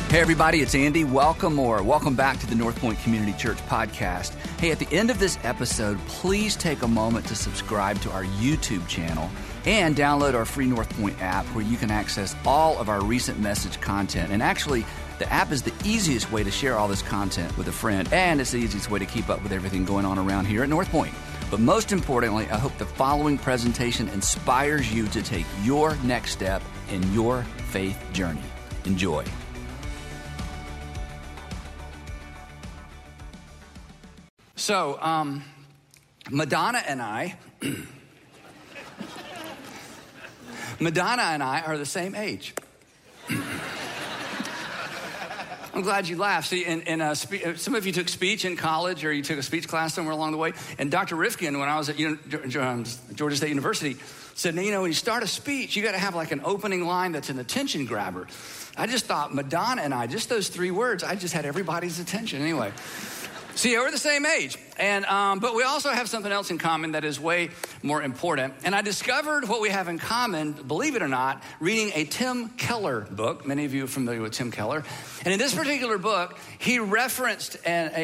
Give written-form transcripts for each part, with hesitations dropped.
Hey everybody, it's Andy. Welcome back to the North Point Community Church podcast. Hey, at the end of this episode, please take a moment to subscribe to our YouTube channel and download our free North Point app where you can access all of our recent message content. And actually, the app is the easiest way to share all this content with a friend, and it's the easiest way to keep up with everything going on around here at North Point. But most importantly, I hope the following presentation inspires you to take your next step in your faith journey. Enjoy. So, Madonna and I are the same age. I'm glad you laughed. See, some of you took speech in college or you took a speech class somewhere along the way. And Dr. Rifkin, when I was at Georgia State University, said, when you start a speech, you got to have like an opening line that's an attention grabber. I just thought Madonna and I, just those three words, I just had everybody's attention anyway. See, we're the same age, but we also have something else in common that is way more important. And I discovered what we have in common, believe it or not, reading a Tim Keller book. Many of you are familiar with Tim Keller. And in this particular book, he referenced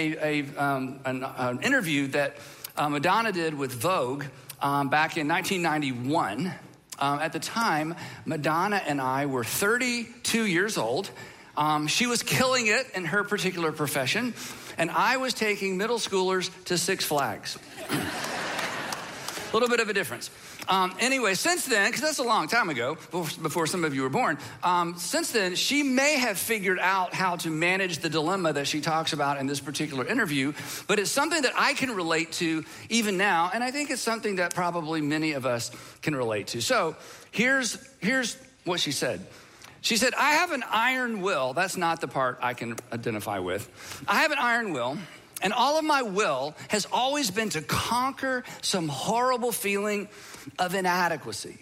an interview that Madonna did with Vogue back in 1991. At the time, Madonna and I were 32 years old. She was killing it in her particular profession. And I was taking middle schoolers to Six Flags. A little bit of a difference. Anyway, since then, because that's a long time ago, before some of you were born, since then, she may have figured out how to manage the dilemma that she talks about in this particular interview, but it's something that I can relate to even now, and I think it's something that probably many of us can relate to. So here's what she said. She said, I have an iron will. That's not the part I can identify with. I have an iron will, and all of my will has always been to conquer some horrible feeling of inadequacy.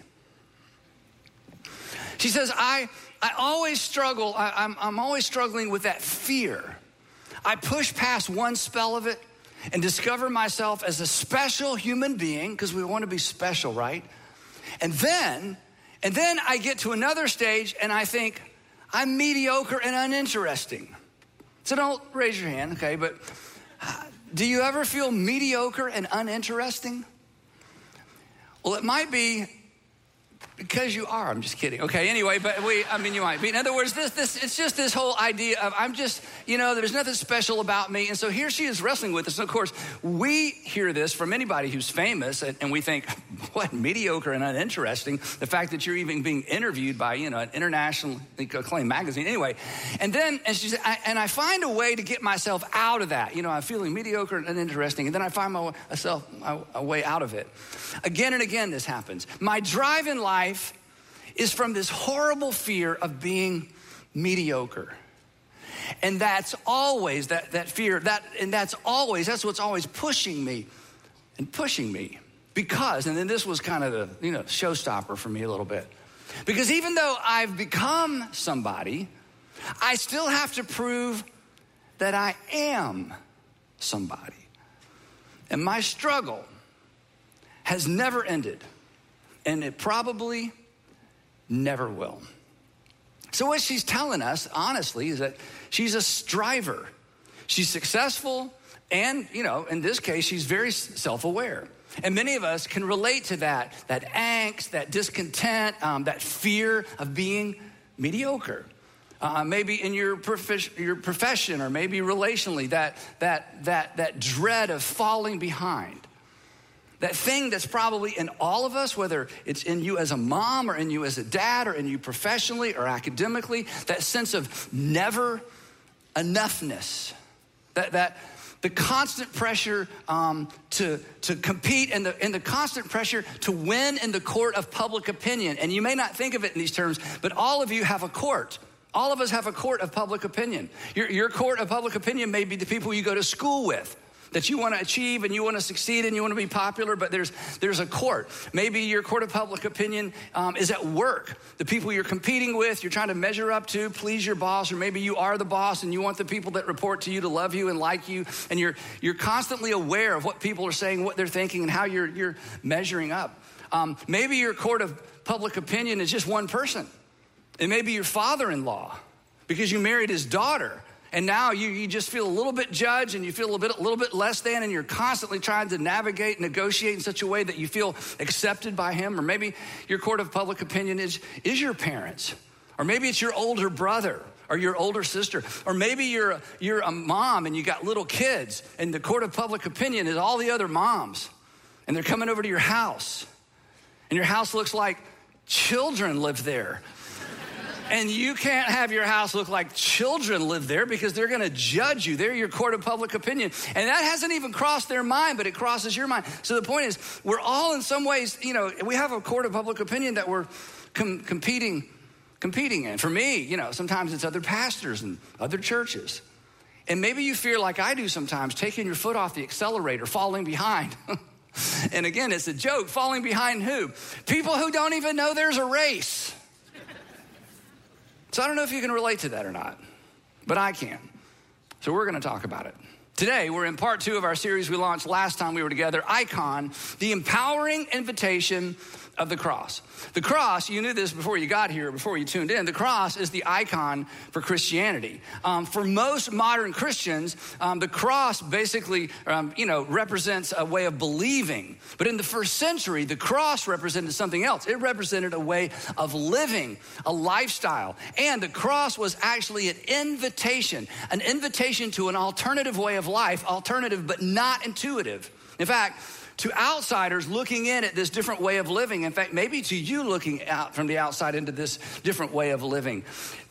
She says, I always struggle. I'm always struggling with that fear. I push past one spell of it and discover myself as a special human being, because we want to be special, right? And then I get to another stage and I think I'm mediocre and uninteresting. So don't raise your hand, okay? But do you ever feel mediocre and uninteresting? Well, it might be because you are. I'm just kidding. Okay, anyway, but you might be. In other words, it's just this whole idea of I'm just, there's nothing special about me. And so here she is wrestling with this. And of course, we hear this from anybody who's famous, and we think, what, mediocre and uninteresting? The fact that you're even being interviewed by, an internationally acclaimed magazine. Anyway, and she said, I find a way to get myself out of that. I'm feeling mediocre and uninteresting, and then I find myself a way out of it. Again and again, this happens. My drive in life is from this horrible fear of being mediocre. And that's always that fear, that's what's always pushing me. Because, and then this was kind of the, showstopper for me a little bit. Because even though I've become somebody, I still have to prove that I am somebody. And my struggle has never ended. And it probably never will. So what she's telling us, honestly, is that she's a striver. She's successful, and, in this case, she's very self-aware. And many of us can relate to that angst, that discontent, that fear of being mediocre. Maybe in your profession, or maybe relationally, that dread of falling behind. That thing that's probably in all of us, whether it's in you as a mom or in you as a dad or in you professionally or academically, that sense of never enoughness, that the constant pressure to compete and the constant pressure to win in the court of public opinion. And you may not think of it in these terms, but all of you have a court. All of us have a court of public opinion. Your court of public opinion may be the people you go to school with, that you want to achieve and you want to succeed and you want to be popular, but there's a court. Maybe your court of public opinion is at work. The people you're competing with, you're trying to measure up to, please your boss, or maybe you are the boss and you want the people that report to you to love you and like you, and you're constantly aware of what people are saying, what they're thinking, and how you're measuring up. Maybe your court of public opinion is just one person. It may be your father-in-law. because you married his daughter. And now you just feel a little bit judged and you feel a little bit less than, and you're constantly trying to navigate, negotiate in such a way that you feel accepted by him. Or maybe your court of public opinion is your parents. Or maybe it's your older brother or your older sister. Or maybe you're a mom and you got little kids, and the court of public opinion is all the other moms. And they're coming over to your house. And your house looks like children live there. And you can't have your house look like children live there because they're gonna judge you. They're your court of public opinion. And that hasn't even crossed their mind, but it crosses your mind. So the point is, we're all in some ways, we have a court of public opinion that we're competing in. For me, sometimes it's other pastors and other churches. And maybe you feel like I do sometimes, taking your foot off the accelerator, falling behind. And again, it's a joke. Falling behind who? People who don't even know there's a race. So I don't know if you can relate to that or not, but I can. So we're gonna talk about it. Today, we're in part 2 of our series we launched last time we were together, Icon, the empowering invitation of the cross. The cross, you knew this before you got here, before you tuned in, the cross is the icon for Christianity. For most modern Christians, the cross basically, represents a way of believing. But in the first century, the cross represented something else. It represented a way of living, a lifestyle. And the cross was actually an invitation to an alternative way of life, alternative but not intuitive. In fact, to outsiders looking in at this different way of living, in fact, maybe to you looking out from the outside into this different way of living,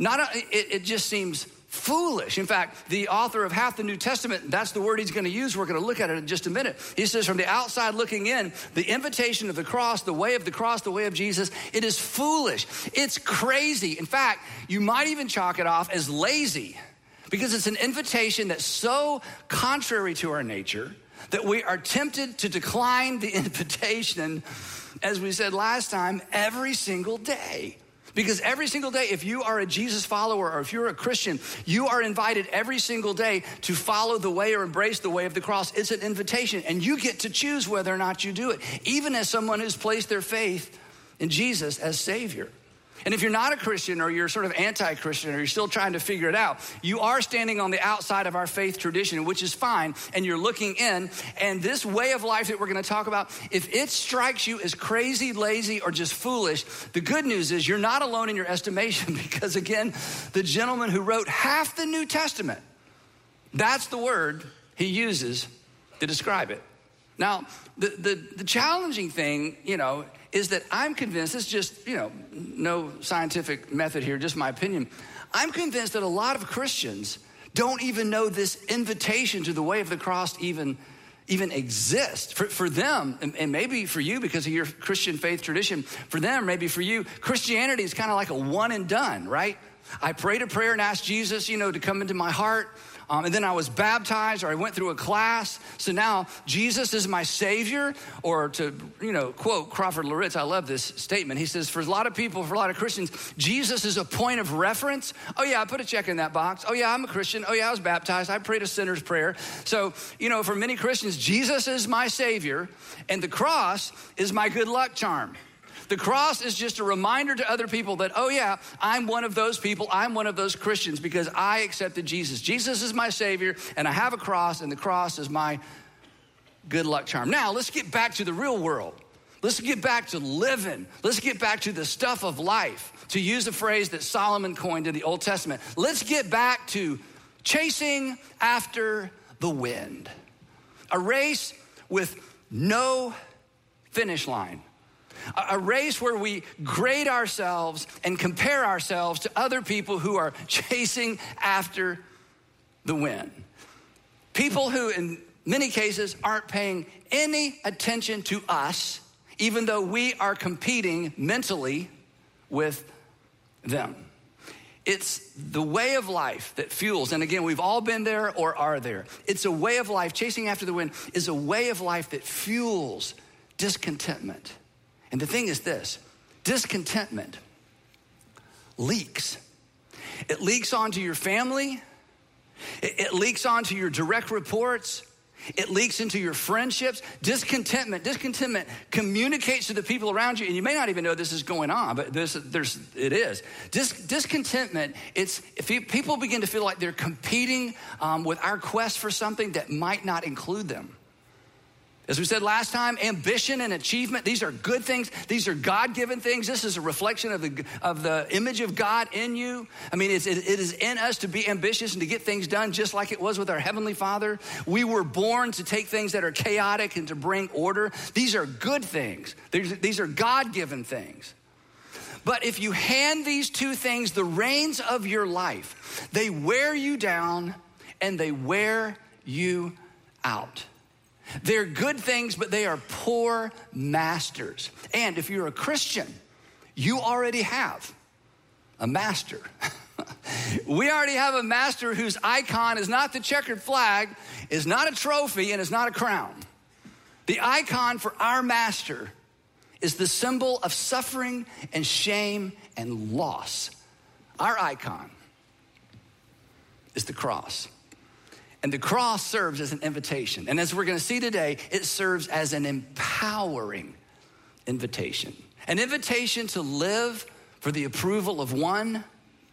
it just seems foolish. In fact, the author of half the New Testament, that's the word he's going to use. We're going to look at it in just a minute. He says, from the outside looking in, the invitation of the cross, the way of the cross, the way of Jesus, it is foolish. It's crazy. In fact, you might even chalk it off as lazy, because it's an invitation that's so contrary to our nature that we are tempted to decline the invitation, as we said last time, every single day. Because every single day, if you are a Jesus follower or if you're a Christian, you are invited every single day to follow the way or embrace the way of the cross. It's an invitation, and you get to choose whether or not you do it, even as someone who's placed their faith in Jesus as Savior. And if you're not a Christian, or you're sort of anti-Christian, or you're still trying to figure it out, you are standing on the outside of our faith tradition, which is fine, and you're looking in. And this way of life that we're gonna talk about, if it strikes you as crazy, lazy, or just foolish, the good news is you're not alone in your estimation, because again, the gentleman who wrote half the New Testament, that's the word he uses to describe it. Now, the challenging thing, is that I'm convinced, it's just, no scientific method here, just my opinion. I'm convinced that a lot of Christians don't even know this invitation to the way of the cross even exists. For them, and maybe for you because of your Christian faith tradition, for them, maybe for you, Christianity is kind of like a one and done, right? I prayed a prayer and asked Jesus, to come into my heart. And then I was baptized, or I went through a class. So now Jesus is my Savior. Or to, quote Crawford Loritz, I love this statement. He says, for a lot of people, for a lot of Christians, Jesus is a point of reference. Oh yeah, I put a check in that box. Oh yeah, I'm a Christian. Oh yeah, I was baptized. I prayed a sinner's prayer. So, for many Christians, Jesus is my Savior, and the cross is my good luck charm. The cross is just a reminder to other people that, oh yeah, I'm one of those people. I'm one of those Christians because I accepted Jesus. Jesus is my Savior, and I have a cross, and the cross is my good luck charm. Now, let's get back to the real world. Let's get back to living. Let's get back to the stuff of life, to use a phrase that Solomon coined in the Old Testament. Let's get back to chasing after the wind. A race with no finish line. A race where we grade ourselves and compare ourselves to other people who are chasing after the wind. People who, in many cases, aren't paying any attention to us, even though we are competing mentally with them. It's the way of life that fuels, and again, we've all been there or are there. It's a way of life, chasing after the wind is a way of life that fuels discontentment. And the thing is this, discontentment leaks. It leaks onto your family. It leaks onto your direct reports. It leaks into your friendships. Discontentment communicates to the people around you, and you may not even know this is going on, but it is. Discontentment, if people begin to feel like they're competing with our quest for something that might not include them. As we said last time, ambition and achievement, these are good things. These are God-given things. This is a reflection of the image of God in you. I mean, it is in us to be ambitious and to get things done just like it was with our Heavenly Father. We were born to take things that are chaotic and to bring order. These are good things. These are God-given things. But if you hand these two things the reins of your life, they wear you down and they wear you out. They're good things, but they are poor masters. And if you're a Christian, you already have a master. We already have a master whose icon is not the checkered flag, is not a trophy, and is not a crown. The icon for our master is the symbol of suffering and shame and loss. Our icon is the cross. And the cross serves as an invitation. And as we're gonna see today, it serves as an empowering invitation. An invitation to live for the approval of one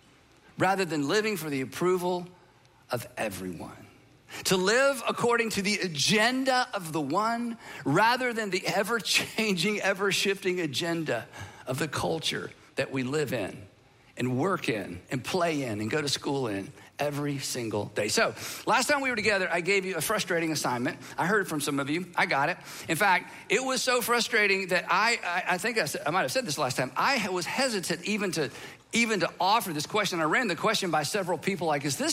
rather than living for the approval of everyone. To live according to the agenda of the one rather than the ever-changing, ever-shifting agenda of the culture that we live in and work in and play in and go to school in every single day. So last time we were together, I gave you a frustrating assignment. I heard from some of you. I got it. In fact, it was so frustrating that I think I might have said this last time. I was hesitant even to offer this question. I ran the question by several people like, is this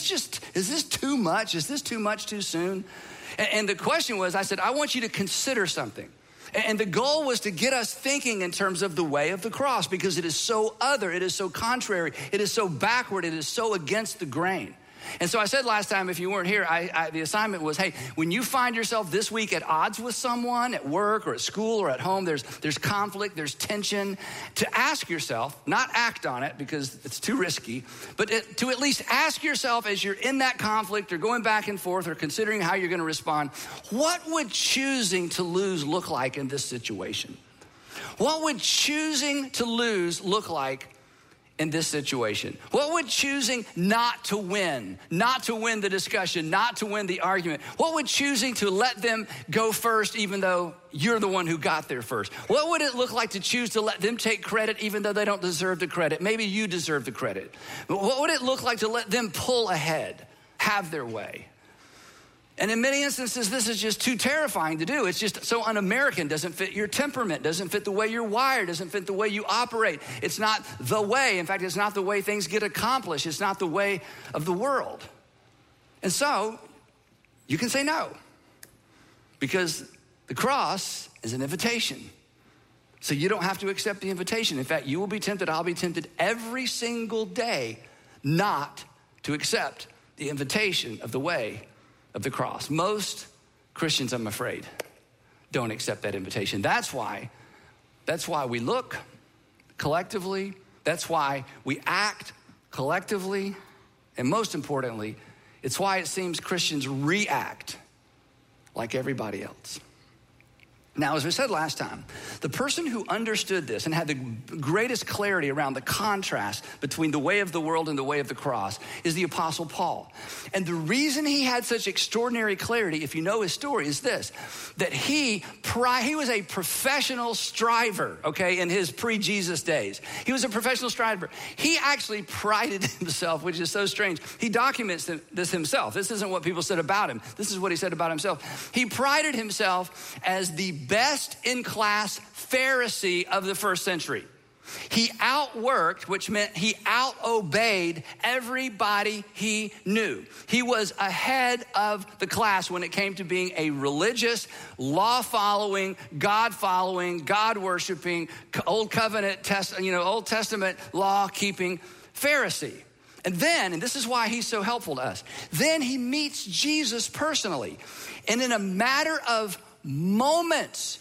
too much? Is this too much too soon? And the question was, I said, I want you to consider something. And the goal was to get us thinking in terms of the way of the cross, because it is so other, it is so contrary, it is so backward, it is so against the grain. And so I said last time, if you weren't here, the assignment was, hey, when you find yourself this week at odds with someone at work or at school or at home, there's conflict, there's tension, to ask yourself, not act on it because it's too risky, but to at least ask yourself as you're in that conflict or going back and forth or considering how you're gonna respond, what would choosing to lose look like in this situation? What would choosing to lose look like in this situation? What would choosing not to win the discussion, not to win the argument, what would choosing to let them go first even though you're the one who got there first? What would it look like to choose to let them take credit even though they don't deserve the credit? Maybe you deserve the credit. But what would it look like to let them pull ahead, have their way? And in many instances, this is just too terrifying to do. It's just so un-American, doesn't fit your temperament, doesn't fit the way you're wired, doesn't fit the way you operate. It's not the way. In fact, it's not the way things get accomplished. It's not the way of the world. And so you can say no, because the cross is an invitation. So you don't have to accept the invitation. In fact, you will be tempted, I'll be tempted every single day not to accept the invitation of the way of the cross. Most Christians, I'm afraid, don't accept that invitation. That's why we look collectively. That's why we act collectively. And most importantly, it's why it seems Christians react like everybody else. Now, as we said last time, the person who understood this and had the greatest clarity around the contrast between the way of the world and the way of the cross is the Apostle Paul. And the reason he had such extraordinary clarity, if you know his story, is this, that he was a professional striver, okay, in his pre-Jesus days. He was a professional striver. He actually prided himself, which is so strange. He documents this himself. This isn't what people said about him. This is what he said about himself. He prided himself as the best in class Pharisee of the first century. He outworked, which meant he out-obeyed everybody he knew. He was ahead of the class when it came to being a religious, law-following, God-following, God-worshiping, Old Testament law-keeping Pharisee. And then, and this is why he's so helpful to us, then he meets Jesus personally. And in a matter of moments,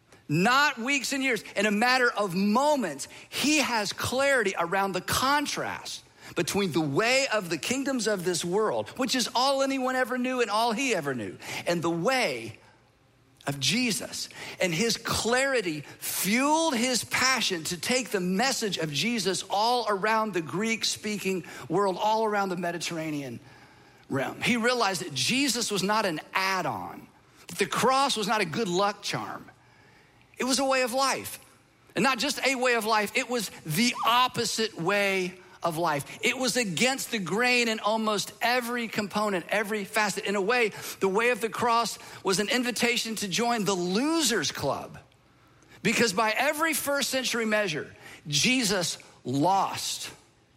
not weeks and years, in a matter of moments, he has clarity around the contrast between the way of the kingdoms of this world, which is all anyone ever knew and all he ever knew, and the way of Jesus. And his clarity fueled his passion to take the message of Jesus all around the Greek-speaking world, all around the Mediterranean realm. He realized that Jesus was not an add-on, that the cross was not a good luck charm. It was a way of life. And not just a way of life, it was the opposite way of life. It was against the grain in almost every component, every facet. In a way, the way of the cross was an invitation to join the losers club. Because by every first century measure, Jesus lost.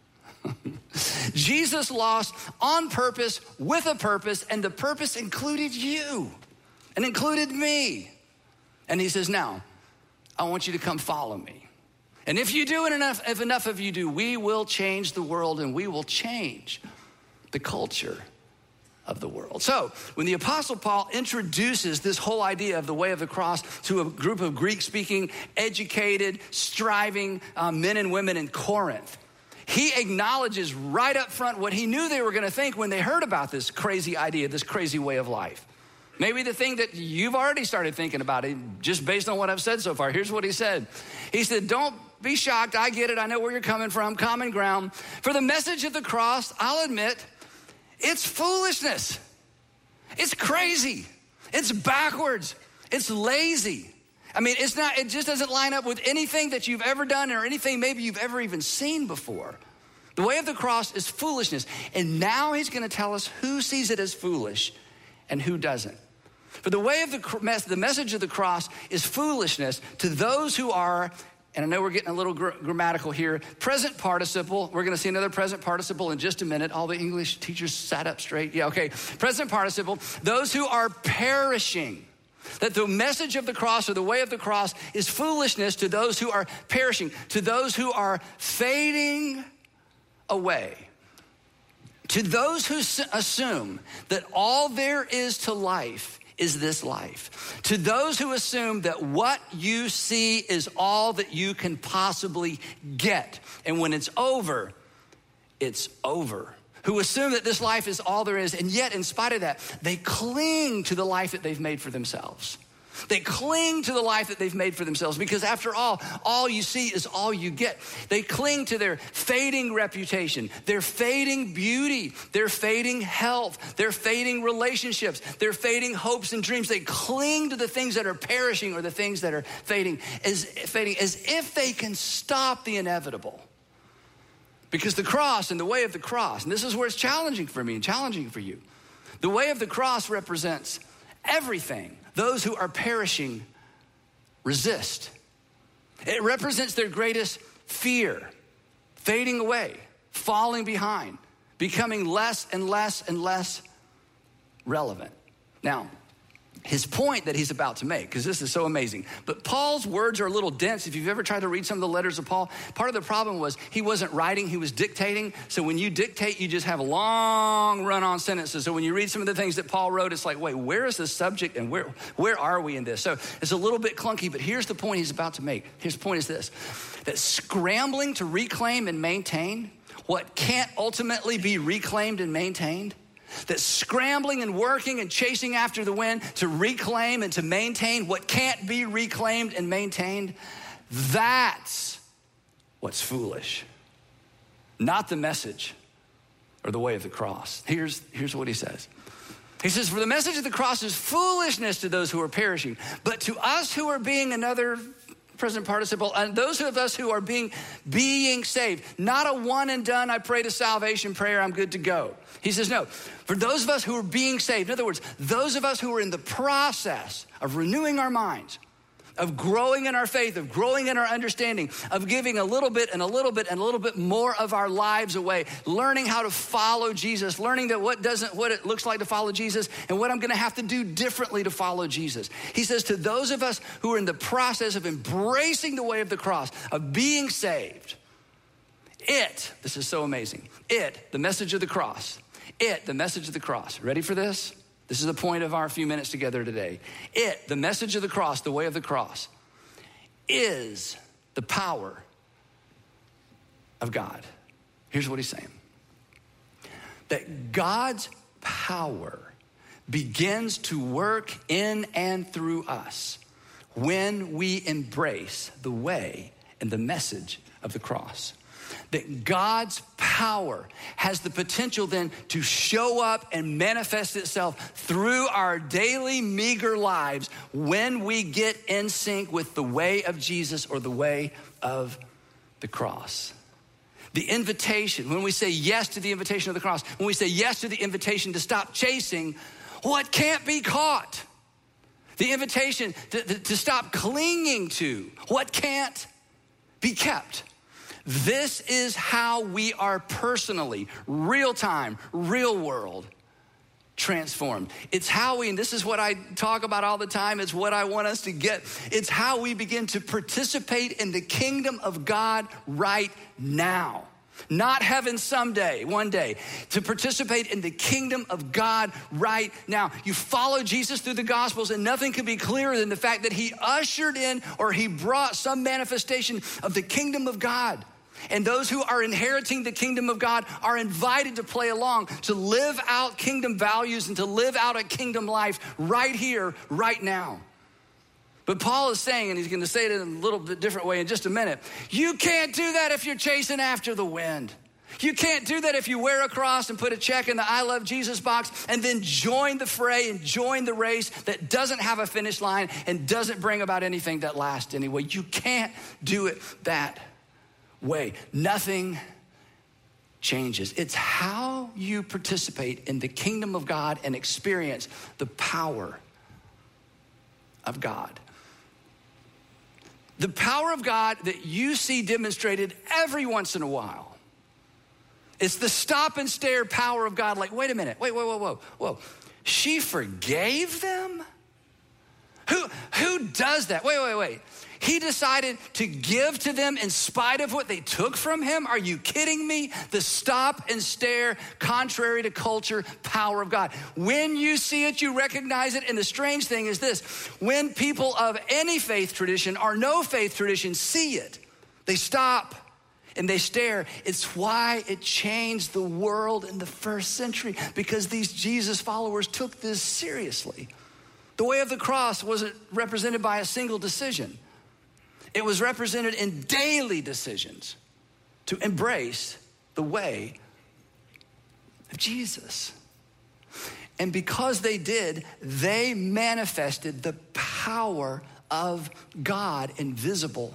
Jesus lost on purpose, with a purpose, and the purpose included you and included me. And he says, now, I want you to come follow me. And if you do, and if enough of you do, we will change the world and we will change the culture of the world. So when the Apostle Paul introduces this whole idea of the way of the cross to a group of Greek-speaking, educated, striving men and women in Corinth, he acknowledges right up front what he knew they were going to think when they heard about this crazy idea, this crazy way of life. Maybe the thing that you've already started thinking about it, just based on what I've said so far. Here's what he said. He said, don't be shocked. I get it. I know where you're coming from. Common ground. For the message of the cross, I'll admit, it's foolishness. It's crazy. It's backwards. It's lazy. I mean, it just doesn't line up with anything that you've ever done or anything maybe you've ever even seen before. The way of the cross is foolishness. And now he's going to tell us who sees it as foolish and who doesn't. For the way of the message of the cross is foolishness to those who are, and I know we're getting a little grammatical here, present participle. We're going to see another present participle in just a minute. All the English teachers sat up straight. Yeah, okay. Present participle. Those who are perishing. That the message of the cross or the way of the cross is foolishness to those who are perishing, to those who are fading away. To those who assume that all there is to life is this life. To those who assume that what you see is all that you can possibly get. And when it's over, it's over. Who assume that this life is all there is. And yet, in spite of that, they cling to the life that they've made for themselves. They cling to the life that they've made for themselves because after all you see is all you get. They cling to their fading reputation, their fading beauty, their fading health, their fading relationships, their fading hopes and dreams. They cling to the things that are perishing or the things that are fading as if they can stop the inevitable. Because the cross and the way of the cross, and this is where it's challenging for me and challenging for you. The way of the cross represents everything those who are perishing resist. It represents their greatest fear, fading away, falling behind, becoming less and less and less relevant. Now, his point that he's about to make, because this is so amazing, but Paul's words are a little dense. If you've ever tried to read some of the letters of Paul, part of the problem was he wasn't writing, he was dictating. So when you dictate, you just have long run-on sentences. So when you read some of the things that Paul wrote, it's like, wait, where is the subject and where are we in this? So it's a little bit clunky, but here's the point he's about to make. His point is this, that scrambling to reclaim and maintain what can't ultimately be reclaimed and maintained, that scrambling and working and chasing after the wind to reclaim and to maintain what can't be reclaimed and maintained, that's what's foolish. Not the message or the way of the cross. Here's what he says. He says, for the message of the cross is foolishness to those who are perishing, but to us who are being another present participle, and those of us who are being saved, not a one and done, I prayed a salvation prayer, I'm good to go. He says, no, for those of us who are being saved, in other words, those of us who are in the process of renewing our minds, of growing in our faith, of growing in our understanding, of giving a little bit and a little bit and a little bit more of our lives away, learning how to follow Jesus, learning that what it looks like to follow Jesus and what I'm going to have to do differently to follow Jesus. He says to those of us who are in the process of embracing the way of the cross, of being saved, this is so amazing, the message of the cross, the message of the cross. Ready for this? This is the point of our few minutes together today. The message of the cross, the way of the cross, is the power of God. Here's what he's saying. that God's power begins to work in and through us when we embrace the way and the message of the cross. That God's power has the potential then to show up and manifest itself through our daily meager lives when we get in sync with the way of Jesus or the way of the cross. The invitation, when we say yes to the invitation of the cross, when we say yes to the invitation to stop chasing what can't be caught, the invitation to stop clinging to what can't be kept. This is how we are personally, real time, real world transformed. It's how we, and this is what I talk about all the time, it's what I want us to get. It's how we begin to participate in the kingdom of God right now. Not heaven someday, one day, to participate in the kingdom of God right now. You follow Jesus through the Gospels and nothing could be clearer than the fact that he ushered in or he brought some manifestation of the kingdom of God. And those who are inheriting the kingdom of God are invited to play along, to live out kingdom values and to live out a kingdom life right here, right now. But Paul is saying, and he's going to say it in a little bit different way in just a minute, you can't do that if you're chasing after the wind. You can't do that if you wear a cross and put a check in the I love Jesus box and then join the fray and join the race that doesn't have a finish line and doesn't bring about anything that lasts anyway. You can't do it that way. Nothing changes. It's how you participate in the kingdom of God and experience the power of God. The power of God that you see demonstrated every once in a while. It's the stop and stare power of God. Like, wait a minute, whoa. She forgave them? Who does that? Wait. He decided to give to them in spite of what they took from him? Are you kidding me? The stop and stare, contrary to culture, power of God. When you see it, you recognize it. And the strange thing is this, when people of any faith tradition or no faith tradition see it, they stop and they stare. It's why it changed the world in the first century, because these Jesus followers took this seriously. The way of the cross wasn't represented by a single decision. It was represented in daily decisions to embrace the way of Jesus. And because they did, they manifested the power of God in visible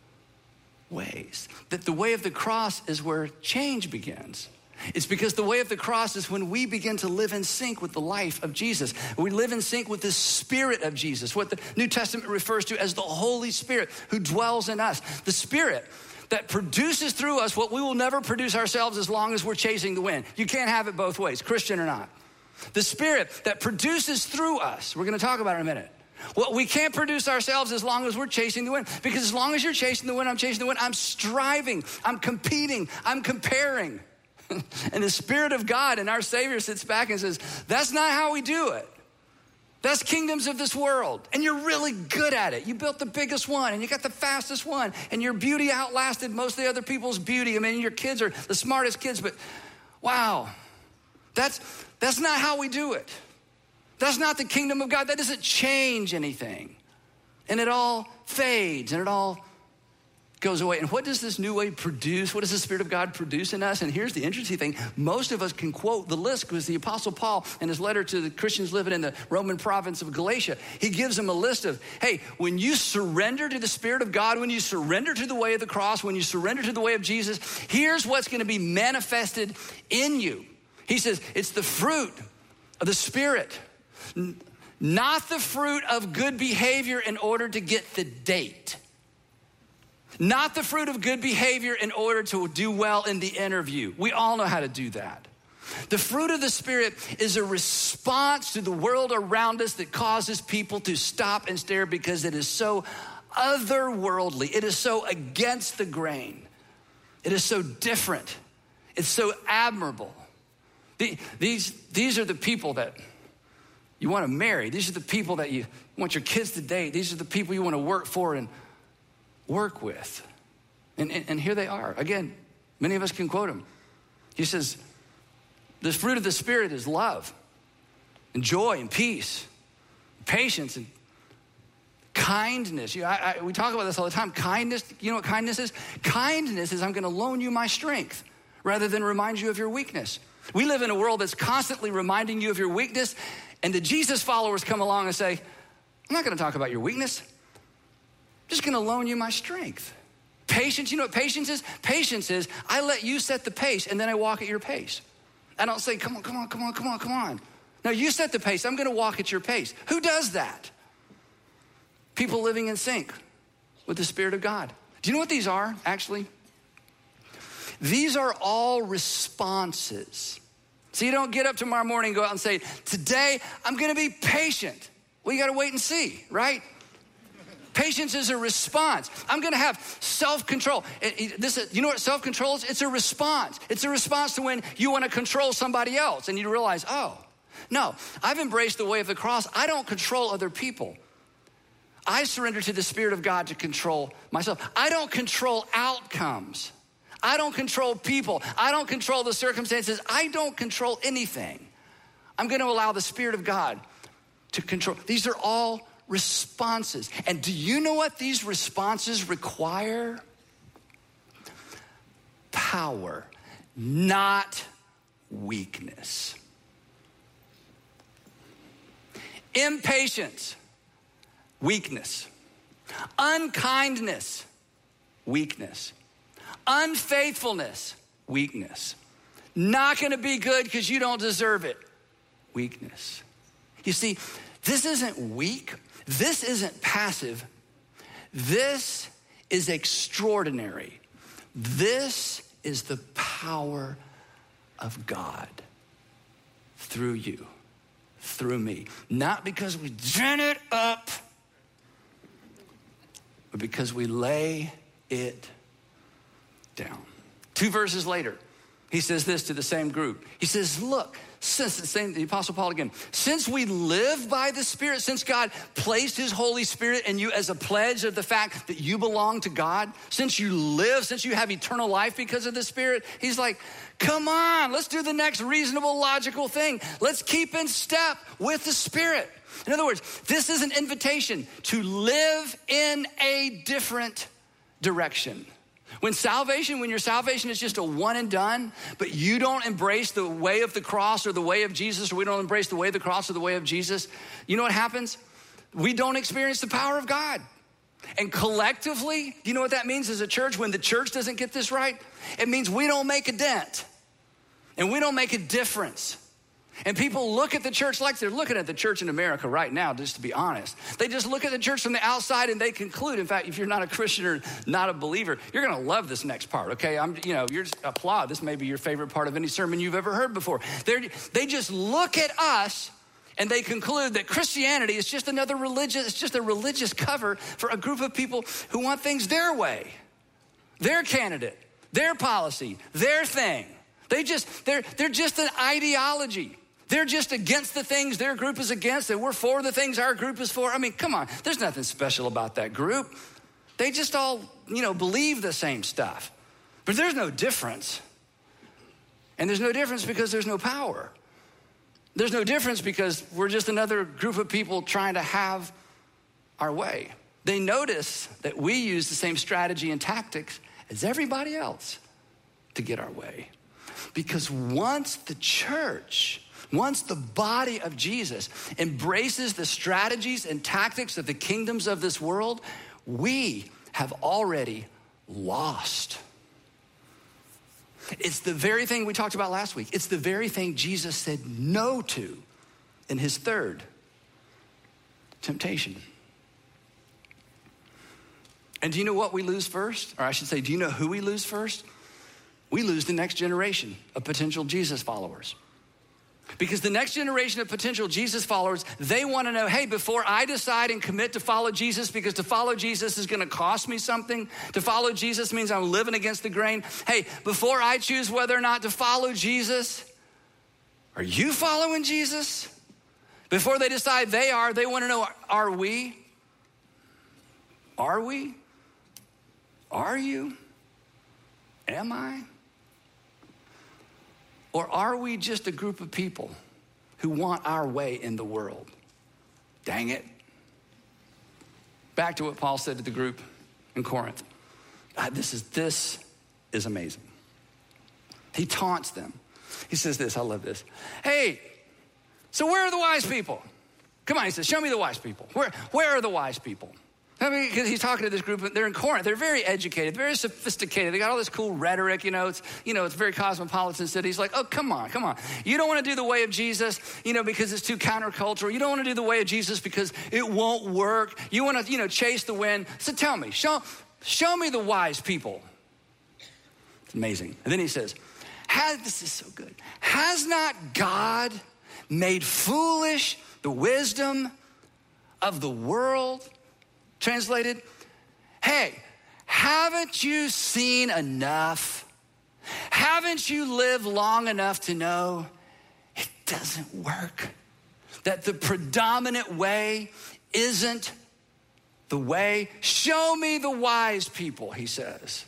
ways. That the way of the cross is where change begins. It's because the way of the cross is when we begin to live in sync with the life of Jesus. We live in sync with the Spirit of Jesus, what the New Testament refers to as the Holy Spirit who dwells in us. The Spirit that produces through us what we will never produce ourselves as long as we're chasing the wind. You can't have it both ways, Christian or not. The Spirit that produces through us, we're going to talk about it in a minute. Well, we can't produce ourselves as long as we're chasing the wind, because as long as you're chasing the wind, I'm chasing the wind, I'm striving, I'm competing, I'm comparing. And the Spirit of God and our Savior sits back and says, that's not how we do it. That's kingdoms of this world. And you're really good at it. You built the biggest one and you got the fastest one and your beauty outlasted most of the other people's beauty. I mean, your kids are the smartest kids, but wow, that's not how we do it. That's not the kingdom of God. That doesn't change anything. And it all fades and it all goes away. And what does this new way produce? What does the Spirit of God produce in us? And here's the interesting thing. Most of us can quote the list because the Apostle Paul, in his letter to the Christians living in the Roman province of Galatia, he gives them a list of, hey, when you surrender to the Spirit of God, when you surrender to the way of the cross, when you surrender to the way of Jesus, here's what's going to be manifested in you. He says, it's the fruit of the Spirit, not the fruit of good behavior in order to get the date. Not the fruit of good behavior in order to do well in the interview. We all know how to do that. The fruit of the Spirit is a response to the world around us that causes people to stop and stare because it is so otherworldly. It is so against the grain. It is so different. It's so admirable. These are the people that you want to marry. These are the people that you want your kids to date. These are the people you want to work for and work with. And here they are. Again, many of us can quote him. He says, The fruit of the Spirit is love and joy and peace, patience and kindness. We talk about this all the time. Kindness, you know what kindness is? Kindness is I'm going to loan you my strength rather than remind you of your weakness. We live in a world that's constantly reminding you of your weakness, and the Jesus followers come along and say, I'm not going to talk about your weakness. I'm just going to loan you my strength. Patience, you know what patience is? Patience is I let you set the pace and then I walk at your pace. I don't say, come on. No, you set the pace. I'm going to walk at your pace. Who does that? People living in sync with the Spirit of God. Do you know what these are, actually? These are all responses. So you don't get up tomorrow morning and go out and say, today I'm going to be patient. Well, you got to wait and see, right? Patience is a response. I'm going to have self-control. You know what self-control is? It's a response. It's a response to when you want to control somebody else and you realize, oh, no, I've embraced the way of the cross. I don't control other people. I surrender to the Spirit of God to control myself. I don't control outcomes. I don't control people. I don't control the circumstances. I don't control anything. I'm going to allow the Spirit of God to control. These are all responses. And do you know what these responses require? Power, not weakness. Impatience, weakness. Unkindness, weakness. Unfaithfulness, weakness. Not going to be good because you don't deserve it, weakness. You see, this isn't weak. This isn't passive. This is extraordinary. This is the power of God through you, through me. Not because we gin it up, but because we lay it down. 2 verses later, he says this to the same group. He says, look, the Apostle Paul again, since we live by the Spirit, since God placed his Holy Spirit in you as a pledge of the fact that you belong to God, since you live, since you have eternal life because of the Spirit, he's like, come on, let's do the next reasonable, logical thing. Let's keep in step with the Spirit. In other words, this is an invitation to live in a different direction. When your salvation is just a one and done, but you don't embrace the way of the cross or the way of Jesus, or we don't embrace the way of the cross or the way of Jesus, you know what happens? We don't experience the power of God. And collectively, do you know what that means as a church? When the church doesn't get this right, it means we don't make a dent and we don't make a difference. And people look at the church like they're looking at the church in America right now, just to be honest. They just look at the church from the outside and they conclude, in fact, if you're not a Christian or not a believer, you're gonna love this next part, okay? You're just applaud. This may be your favorite part of any sermon you've ever heard before. They just look at us and they conclude that Christianity is just it's just a religious cover for a group of people who want things their way, their candidate, their policy, their thing. They're just an ideology. They're just against the things their group is against, and we're for the things our group is for. I mean, come on, there's nothing special about that group. They just all, believe the same stuff. But there's no difference. And there's no difference because there's no power. There's no difference because we're just another group of people trying to have our way. They notice that we use the same strategy and tactics as everybody else to get our way. Because once the body of Jesus embraces the strategies and tactics of the kingdoms of this world, we have already lost. It's the very thing we talked about last week. It's the very thing Jesus said no to in his third temptation. And do you know what we lose first? Or I should say, do you know who we lose first? We lose the next generation of potential Jesus followers. Because the next generation of potential Jesus followers, they want to know, hey, before I decide and commit to follow Jesus, because to follow Jesus is going to cost me something. To follow Jesus means I'm living against the grain. Hey, before I choose whether or not to follow Jesus, are you following Jesus? Before they decide they want to know, are we? Are we? Are you? Am I? Or are we just a group of people who want our way in the world? Dang it. Back to what Paul said to the group in Corinth. This is amazing. He taunts them. He says this, I love this. Hey, so where are the wise people? Come on, he says, show me the wise people. Where are the wise people? I mean, because he's talking to this group, they're in Corinth. They're very educated, very sophisticated. They got all this cool rhetoric, it's a very cosmopolitan city. He's like, oh, come on. You don't want to do the way of Jesus, because it's too countercultural. You don't want to do the way of Jesus because it won't work. You want to, chase the wind. So tell me, show me the wise people. It's amazing. And then he says, this is so good. Has not God made foolish the wisdom of the world? Translated, hey, haven't you seen enough? Haven't you lived long enough to know it doesn't work? That the predominant way isn't the way? Show me the wise people, he says.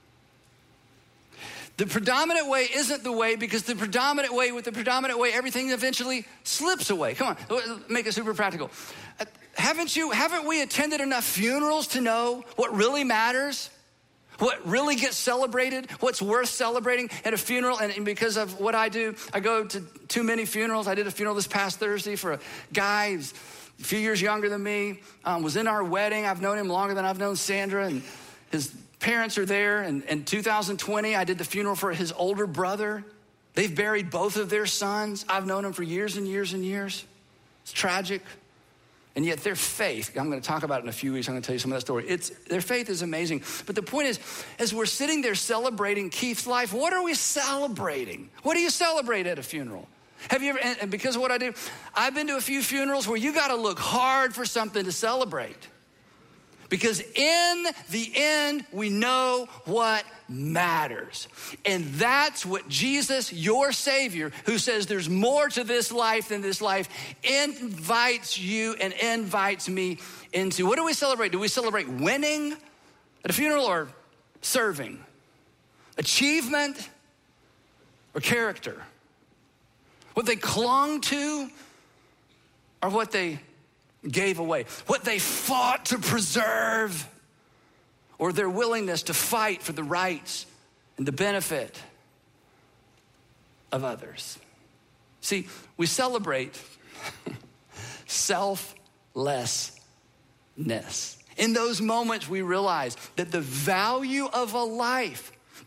The predominant way isn't the way because with the predominant way, everything eventually slips away. Come on, make it super practical. Haven't we attended enough funerals to know what really matters? What really gets celebrated? What's worth celebrating at a funeral? And because of what I do, I go to too many funerals. I did a funeral this past Thursday for a guy who's a few years younger than me, was in our wedding. I've known him longer than I've known Sandra, and his parents are there. And in 2020, I did the funeral for his older brother. They've buried both of their sons. I've known them for years and years and years. It's tragic. And yet their faith, I'm going to talk about it in a few weeks. I'm going to tell you some of that story. Their faith is amazing. But the point is, as we're sitting there celebrating Keith's life, what are we celebrating? What do you celebrate at a funeral? Have you ever, and because of what I do, I've been to a few funerals where you got to look hard for something to celebrate. Because in the end, we know what matters. And that's what Jesus, your Savior, who says there's more to this life than this life, invites you and invites me into. What do we celebrate? Do we celebrate winning at a funeral or serving? Achievement or character? What they clung to or what they gave away, what they fought to preserve, or their willingness to fight for the rights and the benefit of others. See, we celebrate selflessness. In those moments, we realize that the value of a life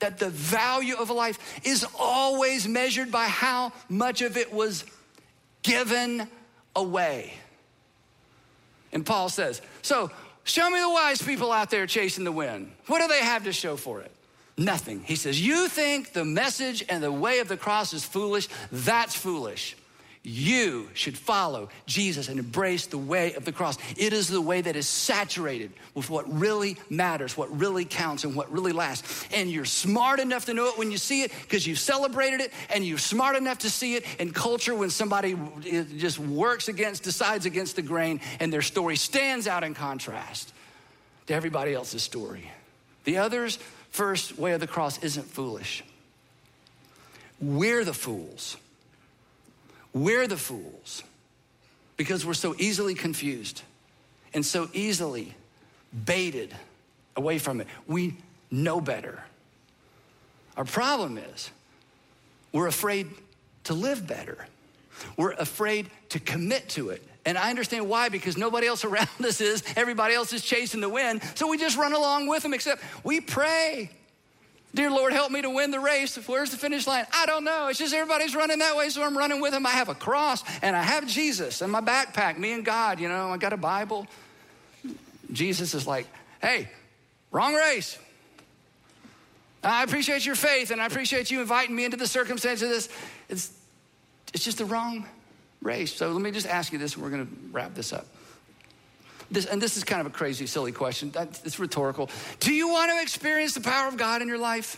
is always measured by how much of it was given away. And Paul says, so show me the wise people out there chasing the wind. What do they have to show for it? Nothing. He says, you think the message and the way of the cross is foolish? That's foolish. You should follow Jesus and embrace the way of the cross. It is the way that is saturated with what really matters, what really counts, and what really lasts. And you're smart enough to know it when you see it because you've celebrated it, and you're smart enough to see it in culture when somebody just decides against the grain, and their story stands out in contrast to everybody else's story. The other's first way of the cross isn't foolish. We're the fools. We're the fools because we're so easily confused and so easily baited away from it. We know better. Our problem is we're afraid to live better. We're afraid to commit to it. And I understand why, because nobody else around us is. Everybody else is chasing the wind. So we just run along with them, except we pray. Dear Lord, help me to win the race. Where's the finish line? I don't know. It's just everybody's running that way, so I'm running with them. I have a cross, and I have Jesus in my backpack, me and God, I got a Bible. Jesus is like, hey, wrong race. I appreciate your faith, and I appreciate you inviting me into the circumstance of this. It's just the wrong race. So let me just ask you this, and we're going to wrap this up. This is kind of a crazy, silly question. It's rhetorical. Do you want to experience the power of God in your life?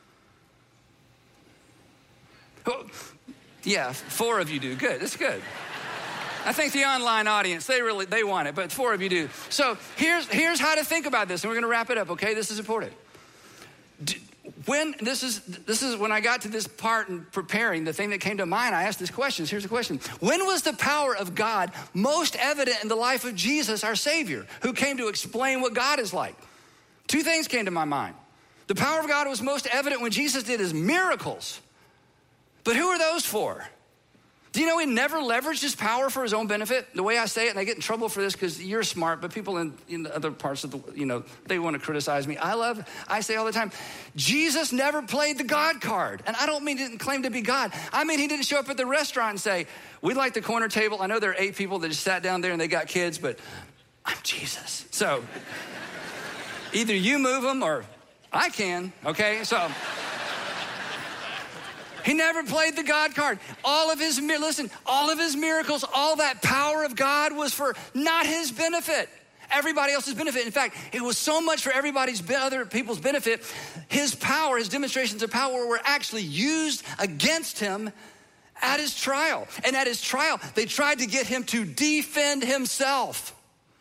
Oh, yeah, 4 of you do. Good, that's good. I think the online audience, they want it, but 4 of you do. So here's how to think about this, and we're going to wrap it up, okay? This is important. this is when I got to this part in preparing, the thing that came to mind, I asked this question. Here's the question. When was the power of God most evident in the life of Jesus, our Savior, who came to explain what God is like? Two things came to my mind. The power of God was most evident when Jesus did his miracles. But who are those for? Do you know he never leveraged his power for his own benefit? The way I say it, and I get in trouble for this because you're smart, but people in other parts of they want to criticize me. I say all the time, Jesus never played the God card. And I don't mean he didn't claim to be God. I mean he didn't show up at the restaurant and say, we like the corner table. I know there are 8 people that just sat down there and they got kids, but I'm Jesus. So either you move them or I can, okay? So he never played the God card. All of his miracles, all that power of God was for not his benefit, everybody else's benefit. In fact, it was so much for other people's benefit. His power, his demonstrations of power were actually used against him at his trial. And at his trial, they tried to get him to defend himself.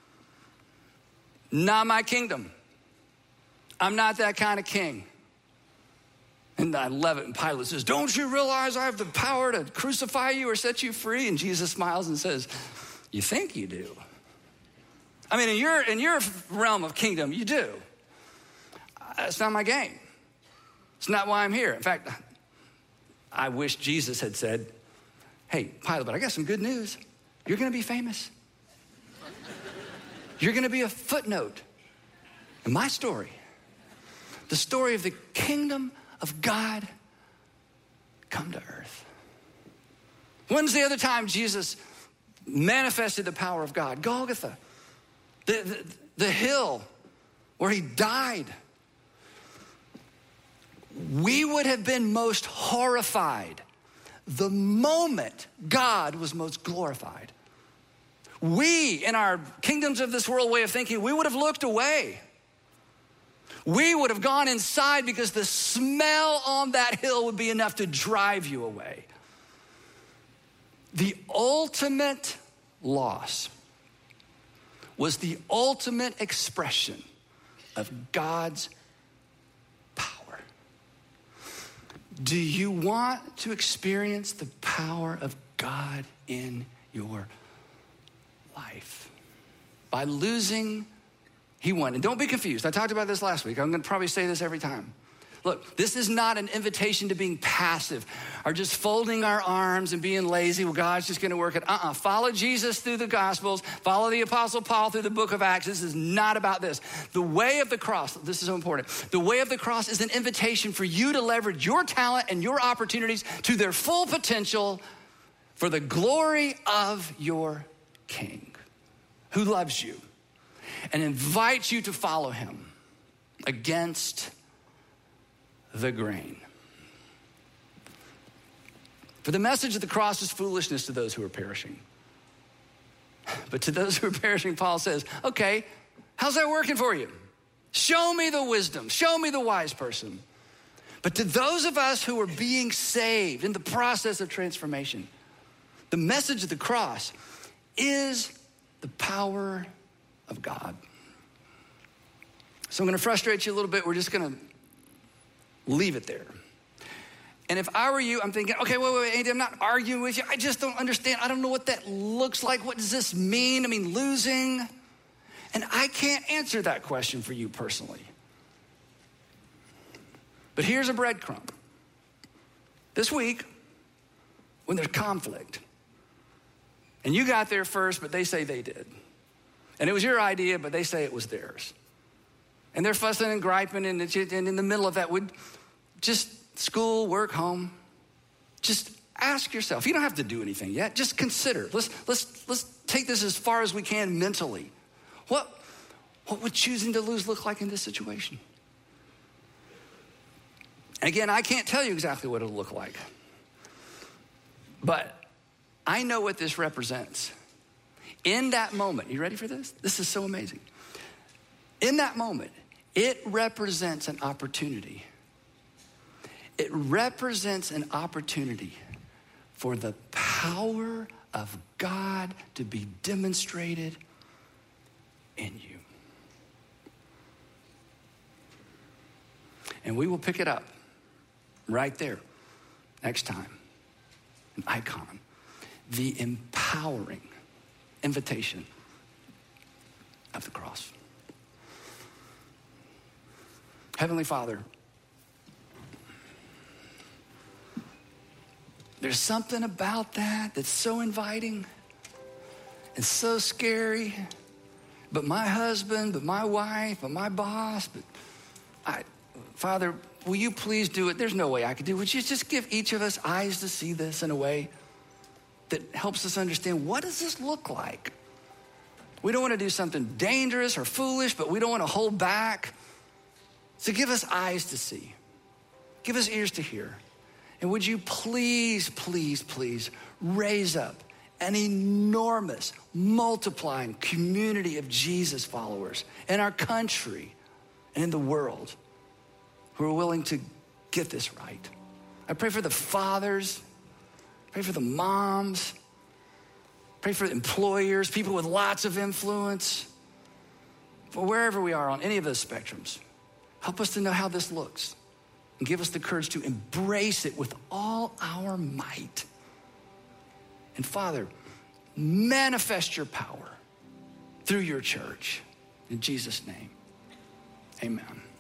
Not my kingdom. I'm not that kind of king. And I love it. And Pilate says, don't you realize I have the power to crucify you or set you free? And Jesus smiles and says, you think you do. I mean, in your realm of kingdom, you do. That's not my game. It's not why I'm here. In fact, I wish Jesus had said, hey, Pilate, but I got some good news. You're going to be famous. You're going to be a footnote in my story. The story of the kingdom of God come to earth. When's the other time Jesus manifested the power of God? Golgotha, the hill where he died. We would have been most horrified the moment God was most glorified. We, in our kingdoms of this world way of thinking, we would have looked away. We would have gone inside because the smell on that hill would be enough to drive you away. The ultimate loss was the ultimate expression of God's power. Do you want to experience the power of God in your life? By losing, he won. And don't be confused. I talked about this last week. I'm going to probably say this every time. Look, this is not an invitation to being passive or just folding our arms and being lazy. Well, God's just going to work it. Follow Jesus through the Gospels. Follow the Apostle Paul through the book of Acts. This is not about this. The way of the cross, this is so important. The way of the cross is an invitation for you to leverage your talent and your opportunities to their full potential for the glory of your King who loves you and invites you to follow him against the grain. For the message of the cross is foolishness to those who are perishing. But to those who are perishing, Paul says, okay, how's that working for you? Show me the wisdom. Show me the wise person. But to those of us who are being saved in the process of transformation, the message of the cross is the power of God. So I'm going to frustrate you a little bit. We're just going to leave it there. And if I were you, I'm thinking, okay, wait, Andy, I'm not arguing with you. I just don't understand. I don't know what that looks like. What does this mean? I mean, losing. And I can't answer that question for you personally. But here's a breadcrumb. This week, when there's conflict, and you got there first, but they say they did. And it was your idea, but they say it was theirs. And they're fussing and griping, and in the middle of that, would just school, work, home, just ask yourself. You don't have to do anything yet. Just consider. Let's take this as far as we can mentally. What would choosing to lose look like in this situation? And again, I can't tell you exactly what it'll look like. But I know what this represents. In that moment, you ready for this? This is so amazing. In that moment, it represents an opportunity. It represents an opportunity for the power of God to be demonstrated in you. And we will pick it up right there next time. An icon. The empowering invitation of the cross. Heavenly Father, there's something about that that's so inviting and so scary. But my husband, but my wife, but my boss, Father, will you please do it? There's no way I could do it. Would you just give each of us eyes to see this in a way that helps us understand, what does this look like? We don't want to do something dangerous or foolish, but we don't want to hold back. So give us eyes to see. Give us ears to hear. And would you please, please, please raise up an enormous, multiplying community of Jesus followers in our country and in the world who are willing to get this right. I pray for the fathers, pray for the moms, pray for the employers, people with lots of influence, for wherever we are on any of those spectrums. Help us to know how this looks and give us the courage to embrace it with all our might. And Father, manifest your power through your church. In Jesus' name, amen.